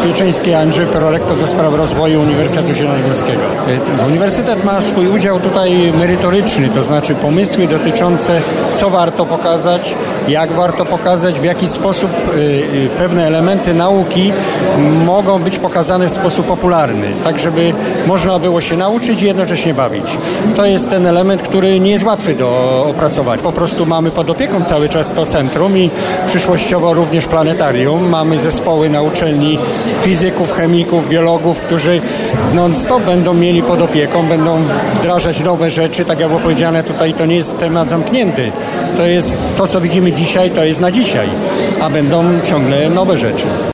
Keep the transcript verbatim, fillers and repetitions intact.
Wieczyński Andrzej, prorektor do spraw rozwoju Uniwersytetu Zielonogórskiego. Uniwersytet ma swój udział tutaj merytoryczny, to znaczy pomysły dotyczące, co warto pokazać, jak warto pokazać, w jaki sposób pewne elementy nauki mogą być pokazane w sposób popularny, tak żeby można było się nauczyć i jednocześnie bawić. To jest ten element, który nie jest łatwy do opracować. Po prostu mamy pod opieką cały czas to centrum i przyszłościowo również planetarium. Mamy zespoły na uczelni fizyków, chemików, biologów, którzy non-stop będą mieli pod opieką, będą wdrażać nowe rzeczy. Tak jak było powiedziane, tutaj to nie jest temat zamknięty. To jest to, co widzimy dzisiaj, to jest na dzisiaj, a będą ciągle nowe rzeczy.